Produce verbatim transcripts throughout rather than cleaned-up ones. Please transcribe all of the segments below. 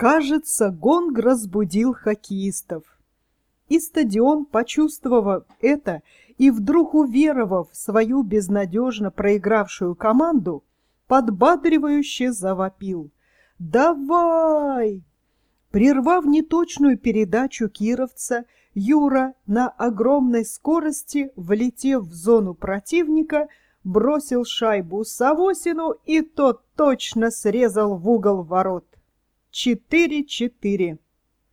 Кажется, гонг разбудил хоккеистов. И стадион, почувствовав это и вдруг уверовав в свою безнадежно проигравшую команду, подбадривающе завопил: «Давай!». Прервав неточную передачу кировца, Юра на огромной скорости, влетев в зону противника, бросил шайбу Савосину, и тот точно срезал в угол ворот. четыре-четыре.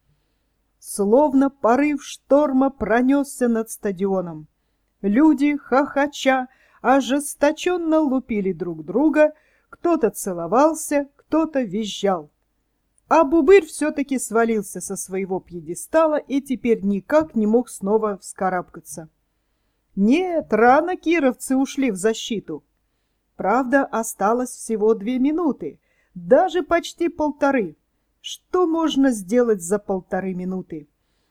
Словно порыв шторма пронесся над стадионом. Люди, хохоча, ожесточенно лупили друг друга, кто-то целовался, кто-то визжал. А Бубырь все-таки свалился со своего пьедестала и теперь никак не мог снова вскарабкаться. Нет, рано кировцы ушли в защиту. Правда, осталось всего две минуты, даже почти полторы. Что можно сделать за полторы минуты?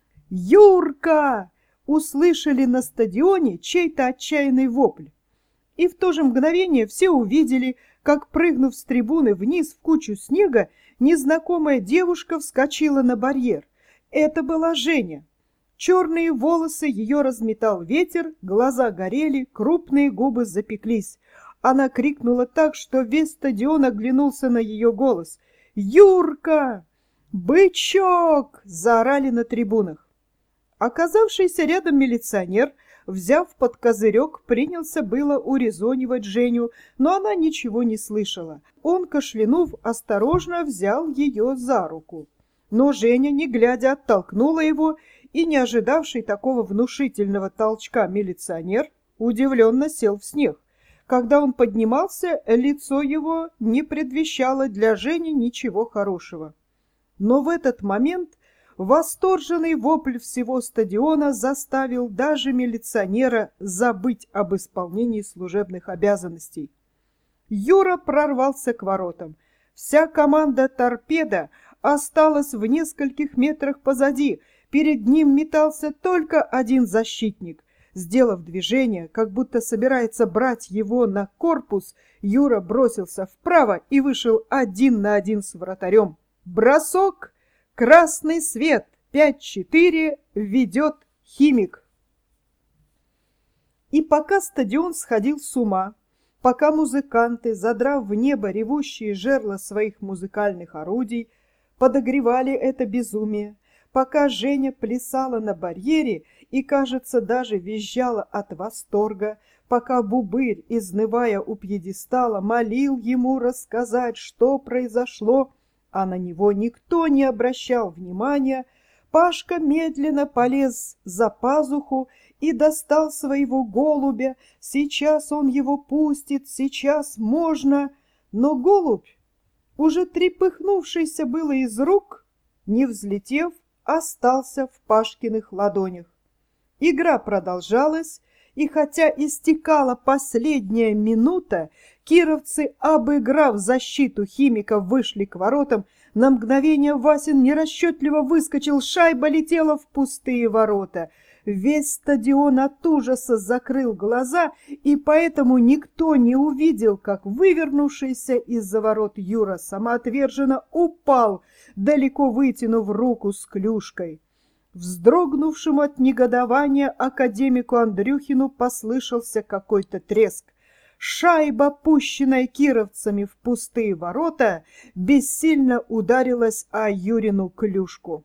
«Юрка!» услышали на стадионе чей-то отчаянный вопль. И в то же мгновение все увидели, как, прыгнув с трибуны вниз в кучу снега, незнакомая девушка вскочила на барьер. Это была Женя. Черные волосы ее разметал ветер, глаза горели, крупные губы запеклись. Она крикнула так, что весь стадион оглянулся на ее голос. «Юрка! Бычок!» — заорали на трибунах. Оказавшийся рядом милиционер, взяв под козырек, принялся было урезонивать Женю, но она ничего не слышала. Он, кашлянув, осторожно взял ее за руку. Но Женя, не глядя, оттолкнула его, и, не ожидавший такого внушительного толчка милиционер, удивленно сел в снег. Когда он поднимался, лицо его не предвещало для Жени ничего хорошего. Но в этот момент восторженный вопль всего стадиона заставил даже милиционера забыть об исполнении служебных обязанностей. Юра прорвался к воротам. Вся команда «Торпеда» осталась в нескольких метрах позади. Перед ним метался только один защитник. Сделав движение, как будто собирается брать его на корпус, Юра бросился вправо и вышел один на один с вратарем. Бросок! Красный свет! пять-четыре ведет Химик. И пока стадион сходил с ума, пока музыканты, задрав в небо ревущие жерла своих музыкальных орудий, подогревали это безумие, пока Женя плясала на барьере и, кажется, даже визжала от восторга, пока Бубырь, изнывая у пьедестала, молил ему рассказать, что произошло, а на него никто не обращал внимания, Пашка медленно полез за пазуху и достал своего голубя. Сейчас он его пустит, сейчас можно. Но голубь, уже трепыхнувшийся было из рук, не взлетев, остался в Пашкиных ладонях. Игра продолжалась, и хотя истекала последняя минута, кировцы, обыграв защиту Химика, вышли к воротам. На мгновение Васин нерасчетливо выскочил, шайба летела в пустые ворота. Весь стадион от ужаса закрыл глаза, и поэтому никто не увидел, как вывернувшийся из-за ворот Юра самоотверженно упал, далеко вытянув руку с клюшкой. Вздрогнувшему от негодования академику Андрюхину послышался какой-то треск. Шайба, пущенная кировцами в пустые ворота, бессильно ударилась о Юрину клюшку.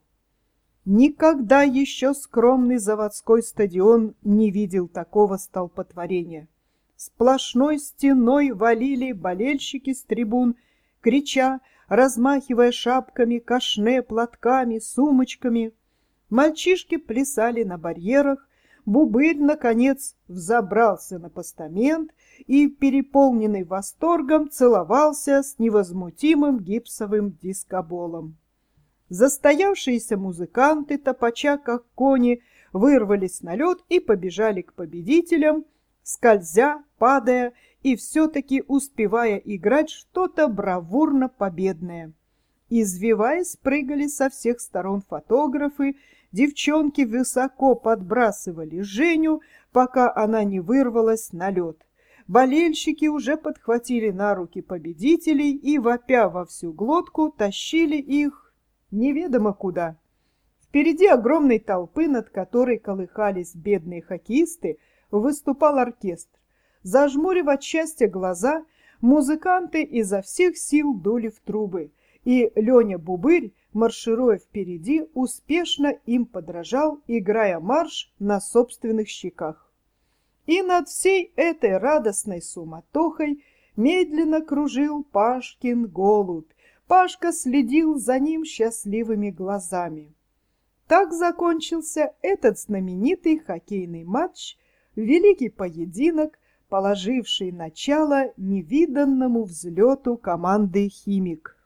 Никогда еще скромный заводской стадион не видел такого столпотворения. Сплошной стеной валили болельщики с трибун, крича, размахивая шапками, кашне, платками, сумочками. Мальчишки плясали на барьерах, Бубырь, наконец, взобрался на постамент и, переполненный восторгом, целовался с невозмутимым гипсовым дискоболом. Застоявшиеся музыканты, топача как кони, вырвались на лед и побежали к победителям, скользя, падая и все-таки успевая играть что-то бравурно победное. Извиваясь, прыгали со всех сторон фотографы, девчонки высоко подбрасывали Женю, пока она не вырвалась на лед. Болельщики уже подхватили на руки победителей и, вопя во всю глотку, тащили их неведомо куда. Впереди огромной толпы, над которой колыхались бедные хоккеисты, выступал оркестр. Зажмурив от счастья глаза, музыканты изо всех сил дули в трубы, и Леня Бубырь, маршируя впереди, успешно им подражал, играя марш на собственных щеках. И над всей этой радостной суматохой медленно кружил Пашкин голубь. Пашка следил за ним счастливыми глазами. Так закончился этот знаменитый хоккейный матч, великий поединок, положивший начало невиданному взлету команды «Химик».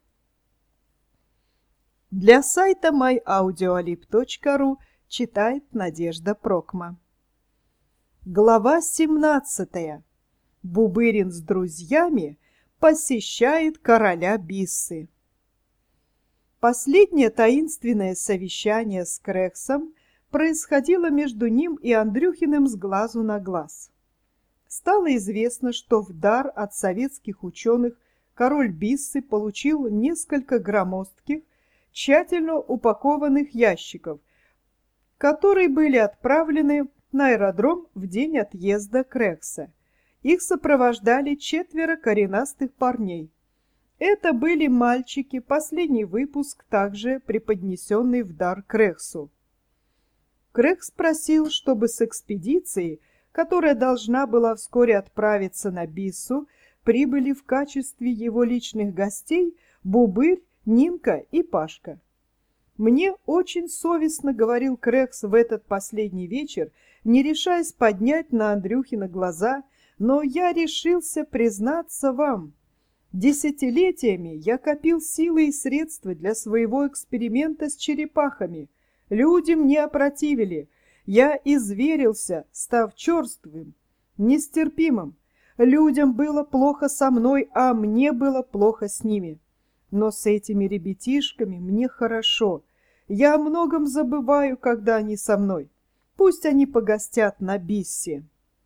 Для сайта май аудиолиб точка ру читает Надежда Прокма. Глава семнадцатая. Бубырин с друзьями посещает короля Биссы. Последнее таинственное совещание с Крексом происходило между ним и Андрюхиным с глазу на глаз. Стало известно, что в дар от советских ученых король Биссы получил несколько громоздких, тщательно упакованных ящиков, которые были отправлены на аэродром в день отъезда Крекса. Их сопровождали четверо коренастых парней. Это были мальчики, последний выпуск также преподнесенный в дар Крексу. Крекс просил, чтобы с экспедицией, которая должна была вскоре отправиться на Биссу, прибыли в качестве его личных гостей Бубырь, Нинка и Пашка. «Мне очень совестно», — говорил Крекс в этот последний вечер, не решаясь поднять на Андрюхина глаза, «но я решился признаться вам. Десятилетиями я копил силы и средства для своего эксперимента с черепахами. Люди мне опротивили. Я изверился, став черствым, нестерпимым. Людям было плохо со мной, а мне было плохо с ними. Но с этими ребятишками мне хорошо. Я о многом забываю, когда они со мной. Пусть они погостят на Биссе».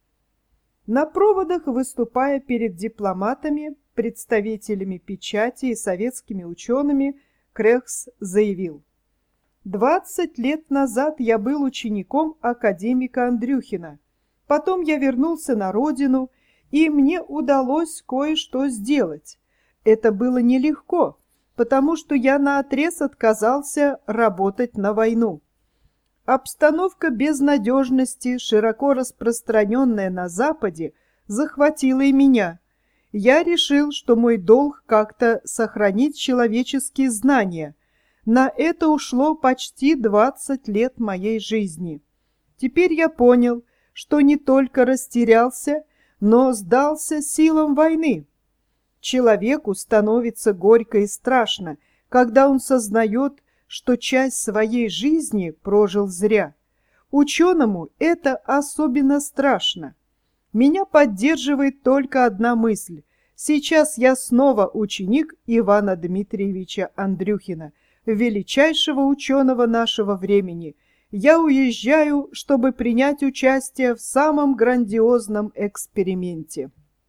На проводах, выступая перед дипломатами, представителями печати и советскими учеными, Крекс заявил: «Двадцать лет назад я был учеником академика Андрюхина. Потом я вернулся на родину, и мне удалось кое-что сделать. Это было нелегко, потому что я наотрез отказался работать на войну. Обстановка безнадежности, широко распространенная на Западе, захватила и меня. Я решил, что мой долг как-то сохранить человеческие знания. На это ушло почти двадцать лет моей жизни. Теперь я понял, что не только растерялся, но сдался силам войны. Человеку становится горько и страшно, когда он сознает, что часть своей жизни прожил зря. Ученому это особенно страшно. Меня поддерживает только одна мысль. Сейчас я снова ученик Ивана Дмитриевича Андрюхина, величайшего ученого нашего времени. Я уезжаю, чтобы принять участие в самом грандиозном эксперименте».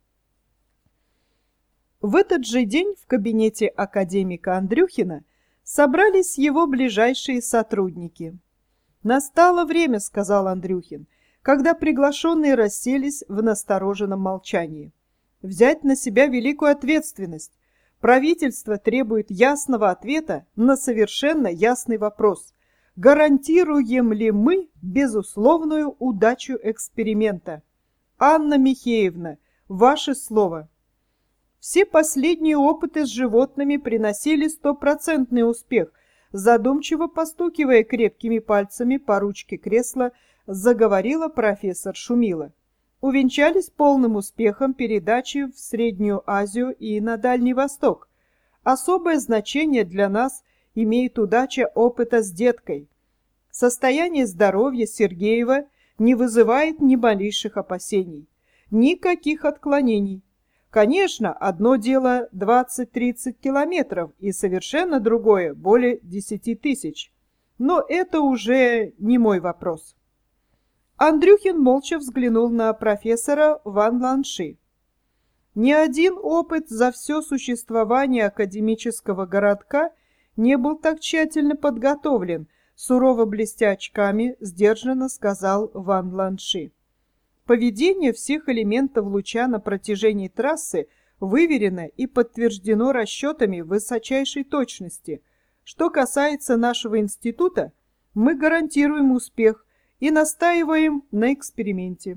В этот же день в кабинете академика Андрюхина собрались его ближайшие сотрудники. «Настало время, — сказал Андрюхин, когда приглашенные расселись в настороженном молчании, — взять на себя великую ответственность. Правительство требует ясного ответа на совершенно ясный вопрос. Гарантируем ли мы безусловную удачу эксперимента? Анна Михеевна, ваше слово». Все последние опыты с животными приносили стопроцентный успех. Задумчиво постукивая крепкими пальцами по ручке кресла, заговорила профессор Шумила. Увенчались полным успехом передачи в Среднюю Азию и на Дальний Восток. Особое значение для нас имеет удача опыта с деткой. Состояние здоровья Сергеева не вызывает ни малейших опасений, никаких отклонений. Конечно, одно дело двадцать-тридцать километров и совершенно другое более десяти тысяч. Но это уже не мой вопрос. Андрюхин молча взглянул на профессора Ван Ланши. Ни один опыт за все существование академического городка не был так тщательно подготовлен, сурово блестя очками, сдержанно сказал Ван Ланши. Поведение всех элементов луча на протяжении трассы выверено и подтверждено расчетами высочайшей точности. Что касается нашего института, мы гарантируем успех и настаиваем на эксперименте.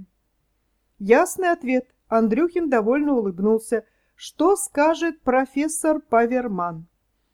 Ясный ответ. Андрюхин довольно улыбнулся. Что скажет профессор Паверман?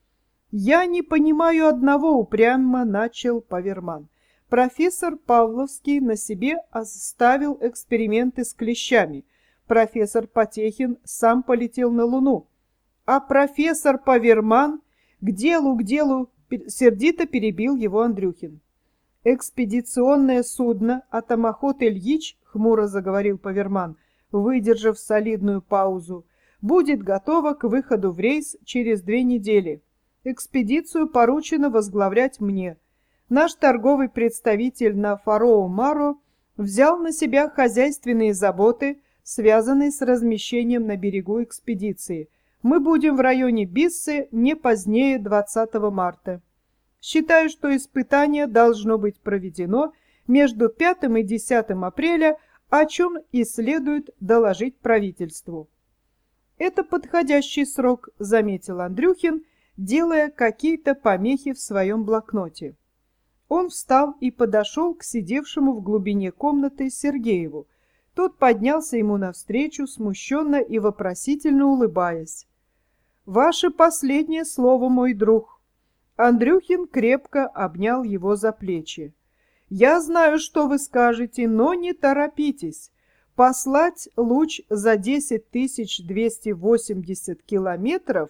Я не понимаю одного, упрямо начал Паверман. Профессор Павловский на себе оставил эксперименты с клещами. Профессор Потехин сам полетел на Луну. А профессор Паверман к делу, к делу, сердито перебил его Андрюхин. Экспедиционное судно «Атомоход Ильич», хмуро заговорил Паверман, выдержав солидную паузу, будет готово к выходу в рейс через две недели. Экспедицию поручено возглавлять мне. Наш торговый представитель на Фароу-Маро взял на себя хозяйственные заботы, связанные с размещением на берегу экспедиции. Мы будем в районе Биссы не позднее двадцатого марта. Считаю, что испытание должно быть проведено между пятым и десятым апреля, о чем и следует доложить правительству. Это подходящий срок, заметил Андрюхин, делая какие-то помехи в своем блокноте. Он встал и подошел к сидевшему в глубине комнаты Сергееву. Тот поднялся ему навстречу, смущенно и вопросительно улыбаясь. «Ваше последнее слово, мой друг». Андрюхин крепко обнял его за плечи. «Я знаю, что вы скажете, но не торопитесь. Послать луч за десять тысяч двести восемьдесят километров,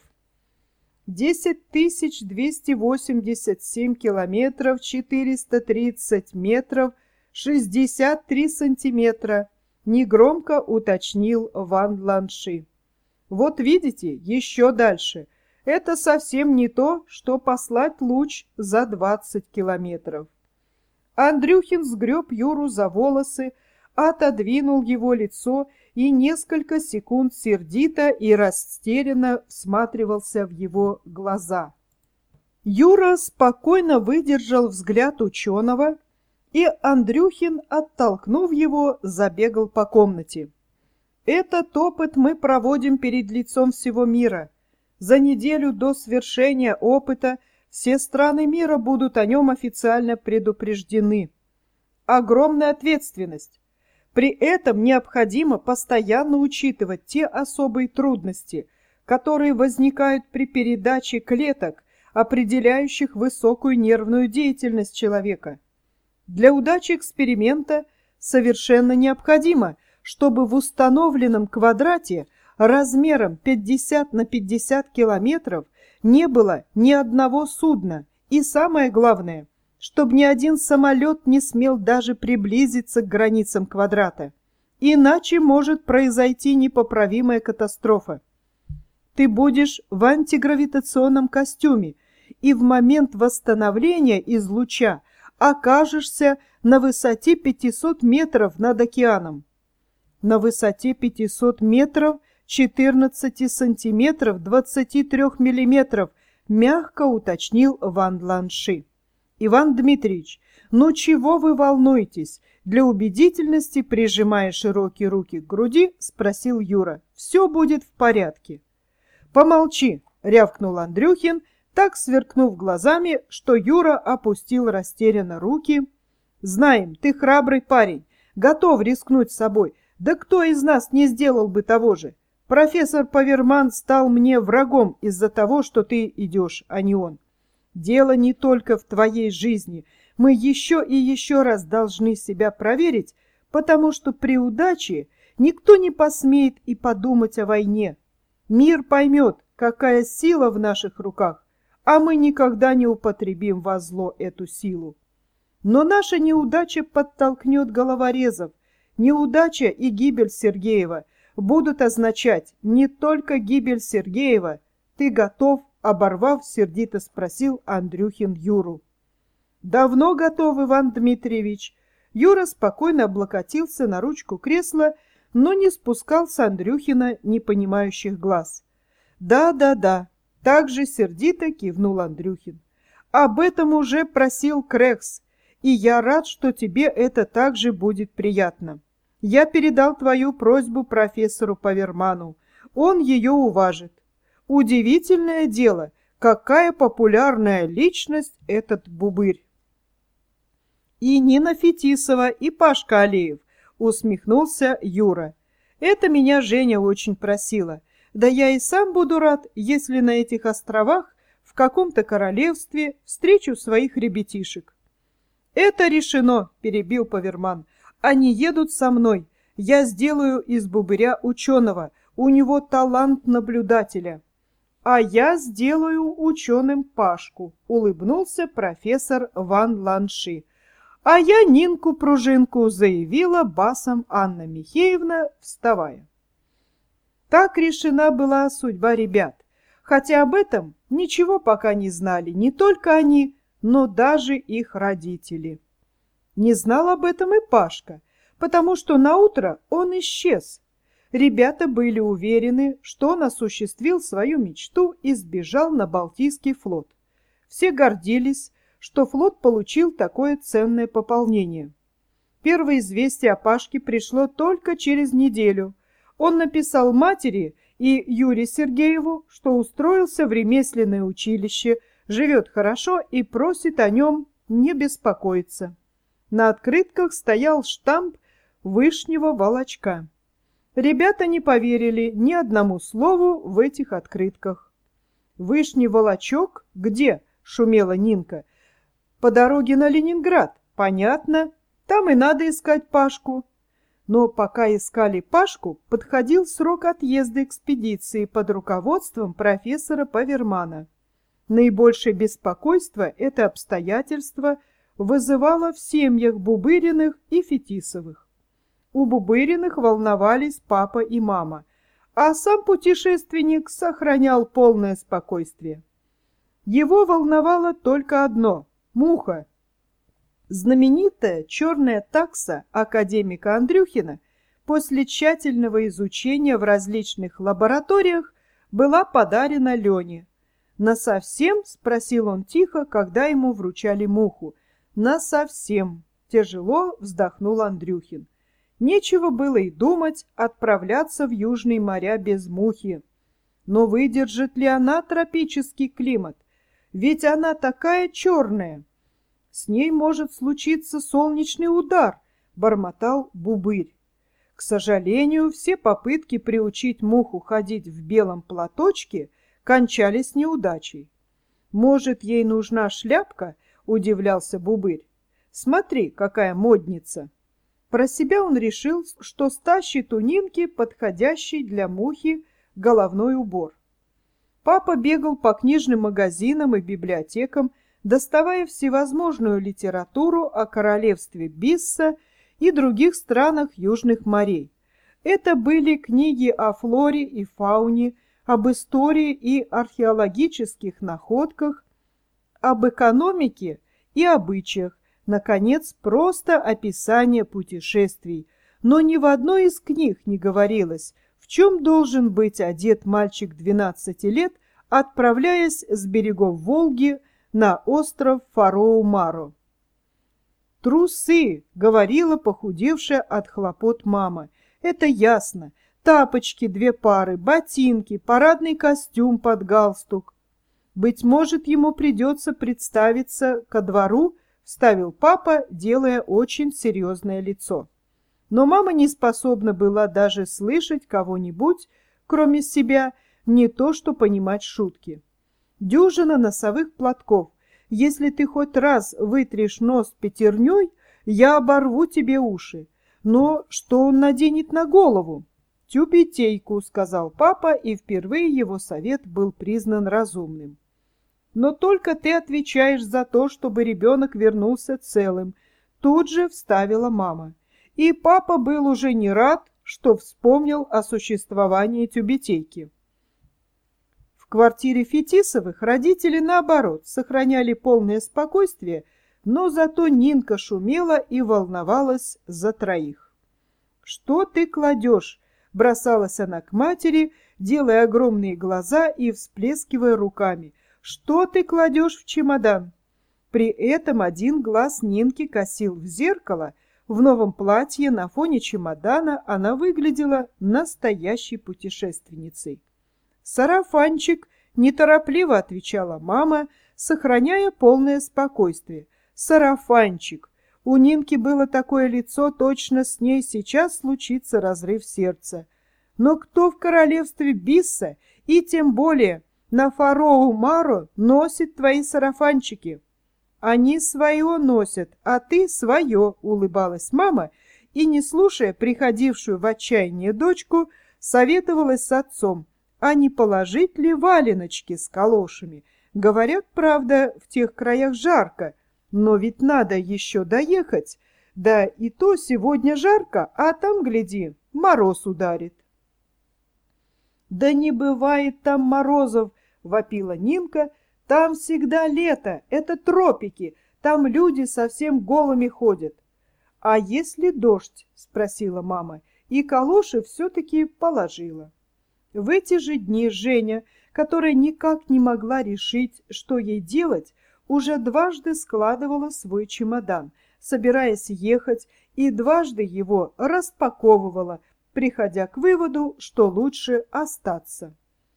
десять тысяч двести восемьдесят семь километров, четыреста тридцать метров, шестьдесят три сантиметра, негромко уточнил Ван Ланши. Вот видите, еще дальше. Это совсем не то, что послать луч за двадцать километров. Андрюхин сгреб Юру за волосы, отодвинул его лицо и несколько секунд сердито и растерянно всматривался в его глаза. Юра спокойно выдержал взгляд ученого, и Андрюхин, оттолкнув его, забегал по комнате. «Этот опыт мы проводим перед лицом всего мира. За неделю до свершения опыта все страны мира будут о нем официально предупреждены. Огромная ответственность. При этом необходимо постоянно учитывать те особые трудности, которые возникают при передаче клеток, определяющих высокую нервную деятельность человека. Для удачи эксперимента совершенно необходимо, чтобы в установленном квадрате размером пятьдесят на пятьдесят километров не было ни одного судна, и самое главное, чтобы ни один самолет не смел даже приблизиться к границам квадрата. Иначе может произойти непоправимая катастрофа. Ты будешь в антигравитационном костюме, и в момент восстановления из луча окажешься на высоте пятисот метров над океаном. На высоте пятисот метров, четырнадцати сантиметров, двадцати трёх миллиметров, мягко уточнил Ван Ланши. Иван Дмитриевич, ну чего вы волнуетесь? Для убедительности, прижимая широкие руки к груди, спросил Юра. Все будет в порядке. Помолчи, рявкнул Андрюхин, так сверкнув глазами, что Юра опустил растерянно руки. Знаем, ты храбрый парень, готов рискнуть собой. Да кто из нас не сделал бы того же? Профессор Паверман стал мне врагом из-за того, что ты идешь, а не он. Дело не только в твоей жизни. Мы еще и еще раз должны себя проверить, потому что при удаче никто не посмеет и подумать о войне. Мир поймет, какая сила в наших руках, а мы никогда не употребим во зло эту силу. Но наша неудача подтолкнет головорезов. Неудача и гибель Сергеева будут означать не только гибель Сергеева. Ты готов? Оборвав, сердито спросил Андрюхин Юру. Давно готов, Иван Дмитриевич. Юра спокойно облокотился на ручку кресла, но не спускал с Андрюхина непонимающих глаз. Да, да, да. Так же сердито кивнул Андрюхин. Об этом уже просил Крекс, и я рад, что тебе это также будет приятно. Я передал твою просьбу профессору Паверману. Он ее уважит. Удивительное дело, какая популярная личность этот Бубырь. И Нина Фетисова, и Пашка Алеев, усмехнулся Юра. Это меня Женя очень просила. Да я и сам буду рад, если на этих островах в каком-то королевстве встречу своих ребятишек. Это решено, перебил Паверман. Они едут со мной. Я сделаю из Бубыря ученого. У него талант наблюдателя. А я сделаю ученым Пашку, улыбнулся профессор Ван Ланши. А я Нинку-пружинку, заявила басом Анна Михеевна, вставая. Так решена была судьба ребят, хотя об этом ничего пока не знали не только они, но даже их родители. Не знал об этом и Пашка, потому что наутро он исчез. Ребята были уверены, что он осуществил свою мечту и сбежал на Балтийский флот. Все гордились, что флот получил такое ценное пополнение. Первое известие о Пашке пришло только через неделю. Он написал матери и Юрию Сергееву, что устроился в ремесленное училище, живет хорошо и просит о нем не беспокоиться. На открытках стоял штамп вышнего волочка. Ребята не поверили ни одному слову в этих открытках. «Вышний волочок? Где?» — шумела Нинка. «По дороге на Ленинград. Понятно. Там и надо искать Пашку». Но пока искали Пашку, подходил срок отъезда экспедиции под руководством профессора Павермана. Наибольшее беспокойство это обстоятельство вызывало в семьях Бубыриных и Фетисовых. У Бубыриных волновались папа и мама, а сам путешественник сохранял полное спокойствие. Его волновало только одно — муха. Знаменитая черная такса академика Андрюхина после тщательного изучения в различных лабораториях была подарена Лене. «Насовсем?» — спросил он тихо, когда ему вручали муху. «Насовсем!» — тяжело вздохнул Андрюхин. Нечего было и думать отправляться в южные моря без мухи. Но выдержит ли она тропический климат? Ведь она такая черная. С ней может случиться солнечный удар, бормотал Бубырь. К сожалению, все попытки приучить муху ходить в белом платочке кончались неудачей. Может, ей нужна шляпка? Удивлялся Бубырь. Смотри, какая модница. Про себя он решил, что стащит у Нинки подходящий для мухи головной убор. Папа бегал по книжным магазинам и библиотекам, доставая всевозможную литературу о королевстве Бисса и других странах южных морей. Это были книги о флоре и фауне, об истории и археологических находках, об экономике и обычаях, наконец, просто описание путешествий. Но ни в одной из книг не говорилось, в чем должен быть одет мальчик двенадцати лет, отправляясь с берегов Волги на остров Фароу-Маро. «Трусы!» — говорила похудевшая от хлопот мама. «Это ясно. Тапочки две пары, ботинки, парадный костюм под галстук. Быть может, ему придется представиться ко двору», — вставил папа, делая очень серьезное лицо. Но мама не способна была даже слышать кого-нибудь, кроме себя, не то что понимать шутки. Дюжина носовых платков. Если ты хоть раз вытрешь нос пятерней, я оборву тебе уши. Но что он наденет на голову? Тюбетейку, сказал папа, и впервые его совет был признан разумным. Но только ты отвечаешь за то, чтобы ребенок вернулся целым, тут же вставила мама. И папа был уже не рад, что вспомнил о существовании тюбетейки. В квартире Фетисовых родители, наоборот, сохраняли полное спокойствие, но зато Нинка шумела и волновалась за троих. «Что ты кладешь?» — бросалась она к матери, делая огромные глаза и всплескивая руками. «Что ты кладешь в чемодан?» При этом один глаз Нинки косил в зеркало. В новом платье на фоне чемодана она выглядела настоящей путешественницей. «Сарафанчик», — неторопливо отвечала мама, сохраняя полное спокойствие. «Сарафанчик». У Нинки было такое лицо, точно с ней сейчас случится разрыв сердца. Но кто в королевстве Бисса и тем более на Фароу-Маро носит твои сарафанчики? Они свое носят, а ты свое, улыбалась мама, и, не слушая приходившую в отчаяние дочку, советовалась с отцом, а не положить ли валеночки с калошами. Говорят, правда, в тех краях жарко, но ведь надо еще доехать. Да и то сегодня жарко, а там, гляди, мороз ударит. «Да не бывает там морозов!» — вопила Нинка. «Там всегда лето, это тропики, там люди совсем голыми ходят». «А если дождь?» — спросила мама, и калоши все-таки положила. В эти же дни Женя, которая никак не могла решить, что ей делать, уже дважды складывала свой чемодан, собираясь ехать, и дважды его распаковывала, приходя к выводу, что лучше остаться.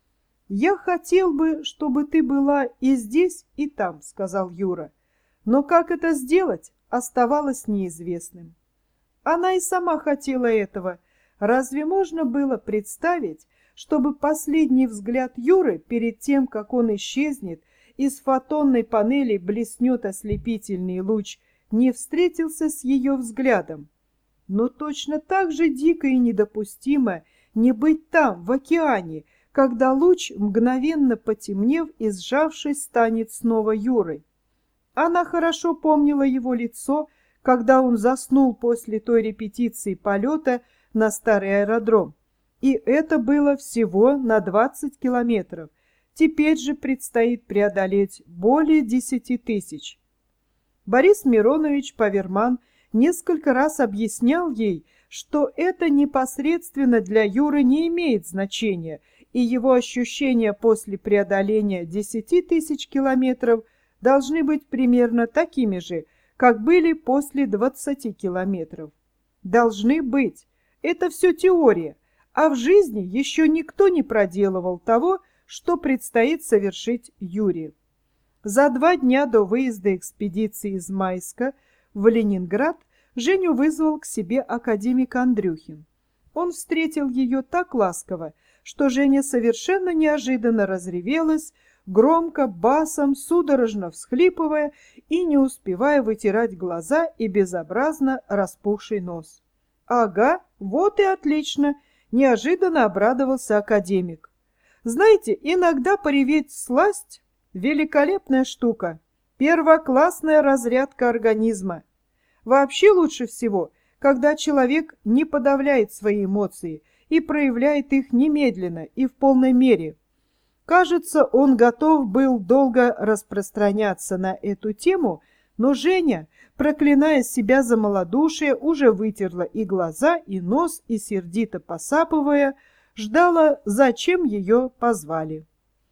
«Я хотел бы, чтобы ты была и здесь, и там», — сказал Юра. Но как это сделать, оставалось неизвестным. Она и сама хотела этого. Разве можно было представить, чтобы последний взгляд Юры перед тем, как он исчезнет, из фотонной панели блеснет ослепительный луч, не встретился с ее взглядом? Но точно так же дико и недопустимо не быть там, в океане, когда луч, мгновенно потемнев и сжавшись, станет снова Юрой. Она хорошо помнила его лицо, когда он заснул после той репетиции полета на старый аэродром. И это было всего на двадцать километров. Теперь же предстоит преодолеть более десяти тысяч. Борис Миронович Паверман несколько раз объяснял ей, что это непосредственно для Юры не имеет значения, и его ощущения после преодоления десяти тысяч километров должны быть примерно такими же, как были после двадцати километров. Должны быть. Это все теория, а в жизни еще никто не проделывал того, что предстоит совершить Юре. За два дня до выезда экспедиции из Майска в Ленинград Женю вызвал к себе академик Андрюхин. Он встретил ее так ласково, что Женя совершенно неожиданно разревелась, громко, басом, судорожно всхлипывая и не успевая вытирать глаза и безобразно распухший нос. «Ага, вот и отлично!» — неожиданно обрадовался академик. «Знаете, иногда пореветь всласть — великолепная штука, первоклассная разрядка организма. Вообще лучше всего, когда человек не подавляет свои эмоции и проявляет их немедленно и в полной мере». Кажется, он готов был долго распространяться на эту тему, но Женя, проклиная себя за малодушие, уже вытерла и глаза, и нос, и сердито посапывая, ждала, зачем ее позвали.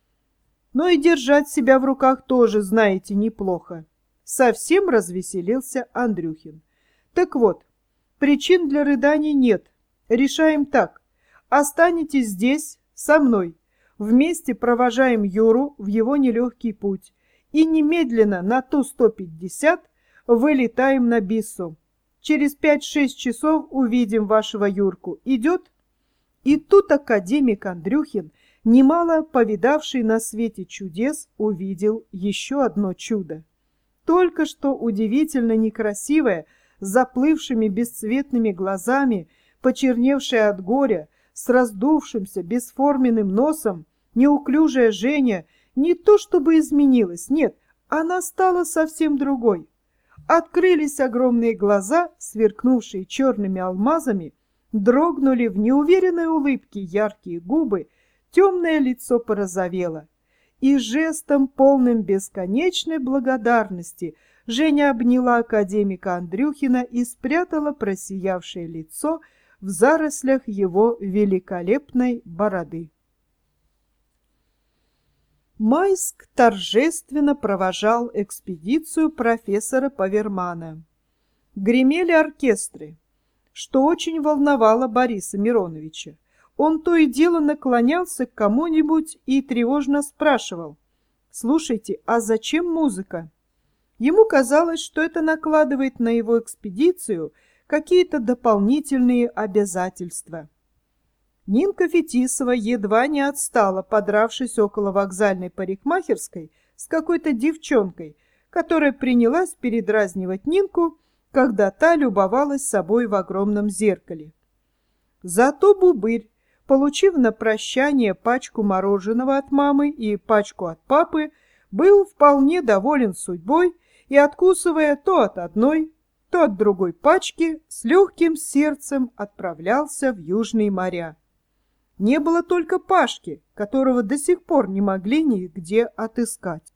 Но и держать себя в руках тоже, знаете, неплохо. Совсем развеселился Андрюхин. Так вот, причин для рыданий нет. Решаем так. Останетесь здесь со мной. Вместе провожаем Юру в его нелегкий путь и немедленно на Ту сто пятьдесят вылетаем на Биссу. Через пять-шесть часов увидим вашего Юрку. Идет? И тут академик Андрюхин, немало повидавший на свете чудес, увидел еще одно чудо. Только что удивительно некрасивая, с заплывшими бесцветными глазами, почерневшая от горя, с раздувшимся бесформенным носом, неуклюжая Женя не то чтобы изменилась, нет, она стала совсем другой. Открылись огромные глаза, сверкнувшие черными алмазами, дрогнули в неуверенной улыбке яркие губы, темное лицо порозовело. И жестом, полным бесконечной благодарности, Женя обняла академика Андрюхина и спрятала просиявшее лицо в зарослях его великолепной бороды. Майск торжественно провожал экспедицию профессора Павермана. Гремели оркестры, что очень волновало Бориса Мироновича. Он то и дело наклонялся к кому-нибудь и тревожно спрашивал: «Слушайте, а зачем музыка?» Ему казалось, что это накладывает на его экспедицию какие-то дополнительные обязательства. Нинка Фетисова едва не отстала, подравшись около вокзальной парикмахерской с какой-то девчонкой, которая принялась передразнивать Нинку, когда та любовалась собой в огромном зеркале. Зато Бубырь, получив на прощание пачку мороженого от мамы и пачку от папы, был вполне доволен судьбой и, откусывая то от одной, то от другой пачки, с легким сердцем отправлялся в южные моря. Не было только Пашки, которого до сих пор не могли нигде отыскать.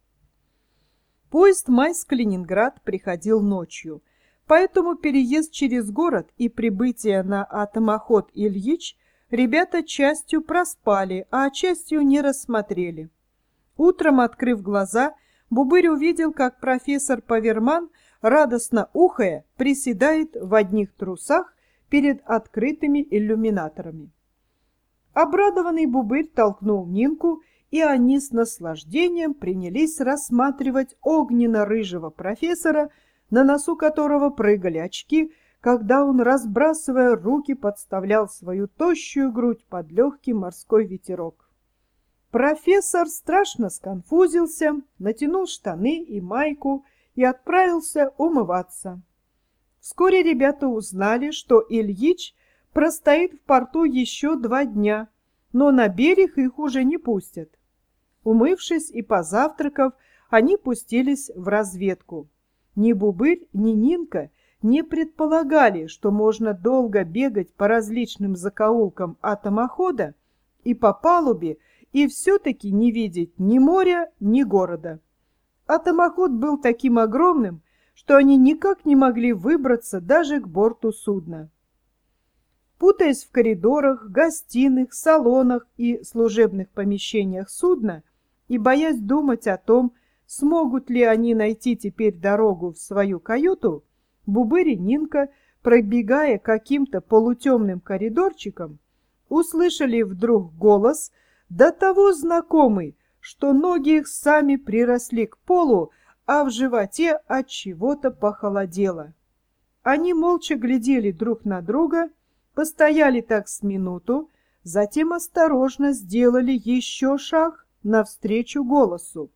Поезд Майск-Ленинград приходил ночью, поэтому переезд через город и прибытие на атомоход Ильич ребята частью проспали, а частью не рассмотрели. Утром, открыв глаза, Бубырь увидел, как профессор Паверман, радостно ухая, приседает в одних трусах перед открытыми иллюминаторами. Обрадованный Бубырь толкнул Нинку, и они с наслаждением принялись рассматривать огненно-рыжего профессора, на носу которого прыгали очки, когда он, разбрасывая руки, подставлял свою тощую грудь под легкий морской ветерок. Профессор страшно сконфузился, натянул штаны и майку и отправился умываться. Вскоре ребята узнали, что Ильич простоит в порту еще два дня, но на берег их уже не пустят. Умывшись и позавтракав, они пустились в разведку. Ни Бубырь, ни Нинка не предполагали, что можно долго бегать по различным закоулкам атомохода и по палубе, и все-таки не видеть ни моря, ни города. Атомоход был таким огромным, что они никак не могли выбраться даже к борту судна. Путаясь в коридорах, гостиных, салонах и служебных помещениях судна и боясь думать о том, смогут ли они найти теперь дорогу в свою каюту, Бубырь и Нинка, пробегая каким-то полутемным коридорчиком, услышали вдруг голос, до того знакомый, что ноги их сами приросли к полу, а в животе от чего-то похолодело. Они молча глядели друг на друга, постояли так с минуту, затем осторожно сделали еще шаг навстречу голосу.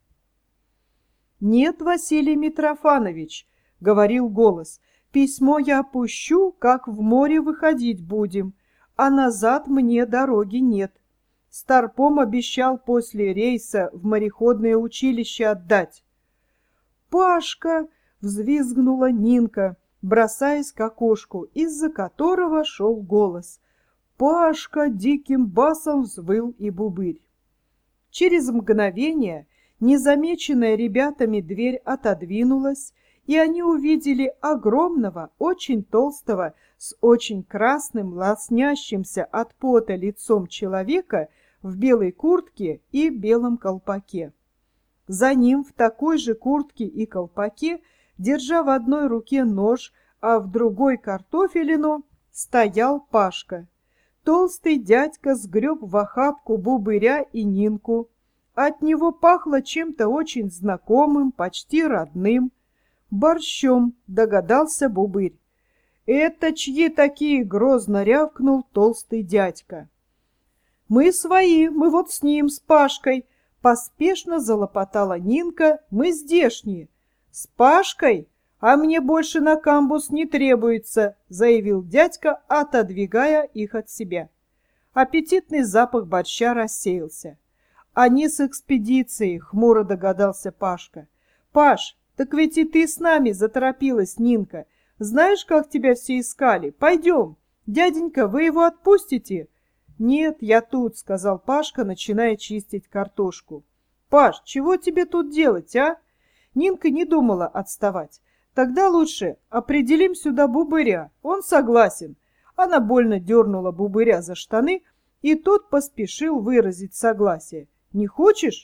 «Нет, Василий Митрофанович, — говорил голос, — письмо я опущу, как в море выходить будем, а назад мне дороги нет. Старпом обещал после рейса в мореходное училище отдать». «Пашка!» — взвизгнула Нинка, бросаясь к окошку, из-за которого шел голос. «Пашка!» — диким басом взвыл и Бубырь. Через мгновение незамеченная ребятами дверь отодвинулась, и они увидели огромного, очень толстого, с очень красным, лоснящимся от пота лицом человека в белой куртке и белом колпаке. За ним в такой же куртке и колпаке, держа в одной руке нож, а в другой картофелину, стоял Пашка. Толстый дядька сгреб в охапку Бубыря и Нинку. От него пахло чем-то очень знакомым, почти родным. «Борщом», — догадался Бубырь. «Это чьи такие?» — грозно рявкнул толстый дядька. «Мы свои, мы вот с ним, с Пашкой», — поспешно залопотала Нинка. «Мы здешние». «С Пашкой? А мне больше на камбуз не требуется», — заявил дядька, отодвигая их от себя. Аппетитный запах борща рассеялся. «Они с экспедицией», — хмуро догадался Пашка. «Паш, так ведь и ты с нами», — заторопилась Нинка. «Знаешь, как тебя все искали? Пойдем. Дяденька, вы его отпустите?» «Нет, я тут», — сказал Пашка, начиная чистить картошку. «Паш, чего тебе тут делать, а?» Нинка не думала отставать. «Тогда лучше определим сюда Бубыря. Он согласен». Она больно дернула Бубыря за штаны, и тот поспешил выразить согласие. «Не хочешь?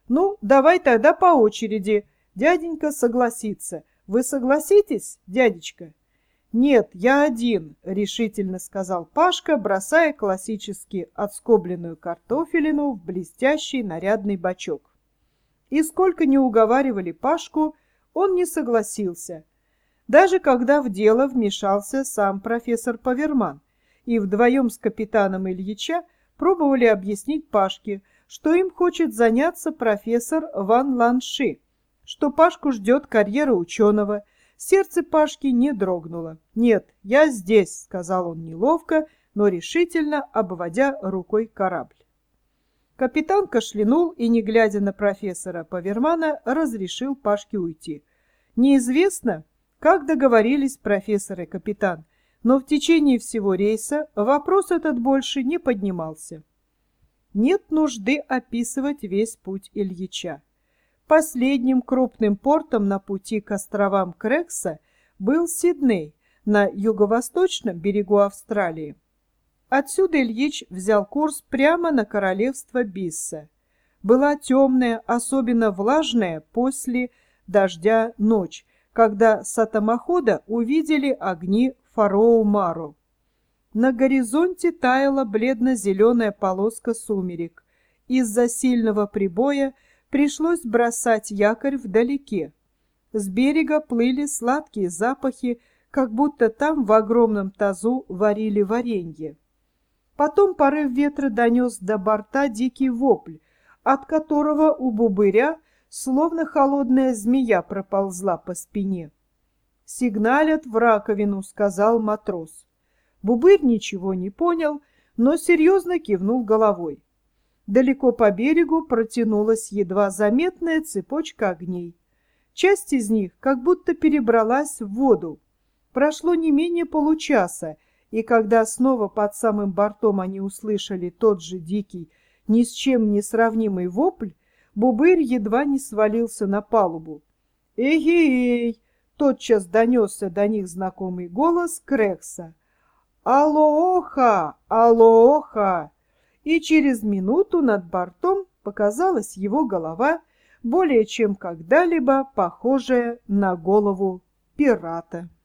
Ну, давай тогда по очереди. Дяденька согласится. Вы согласитесь, дядечка? Нет, я один, решительно сказал Пашка, бросая классически отскобленную картофелину в блестящий нарядный бачок. И сколько ни уговаривали Пашку, он не согласился. Даже когда в дело вмешался сам профессор Паверман, и вдвоем с капитаном Ильича пробовали объяснить Пашке, что им хочет заняться профессор Ван Ланши, что Пашку ждет карьера ученого. Сердце Пашки не дрогнуло. «Нет, я здесь», — сказал он неловко, но решительно обводя рукой корабль. Капитан кашлянул и, не глядя на профессора Павермана, разрешил Пашке уйти. Неизвестно, как договорились профессор и капитан, но в течение всего рейса вопрос этот больше не поднимался. Нет нужды описывать весь путь Ильича. Последним крупным портом на пути к островам Крекса был Сидней на юго-восточном берегу Австралии. Отсюда Ильич взял курс прямо на королевство Бисса. Была темная, особенно влажная после дождя ночь, когда с атомохода увидели огни Фароу-Мару. На горизонте таяла бледно-зеленая полоска сумерек. Из-за сильного прибоя пришлось бросать якорь вдалеке. С берега плыли сладкие запахи, как будто там в огромном тазу варили варенье. Потом порыв ветра донес до борта дикий вопль, от которого у бубыря словно холодная змея проползла по спине. «Сигналят в раковину», — сказал матрос. Бубырь ничего не понял, но серьезно кивнул головой. Далеко по берегу протянулась едва заметная цепочка огней. Часть из них как будто перебралась в воду. Прошло не менее получаса, и когда снова под самым бортом они услышали тот же дикий, ни с чем не сравнимый вопль, Бубырь едва не свалился на палубу. «Эй-эй!» — тотчас донесся до них знакомый голос Крекса. «Алоха! Алоха!» И через минуту над бортом показалась его голова, более чем когда-либо похожая на голову пирата.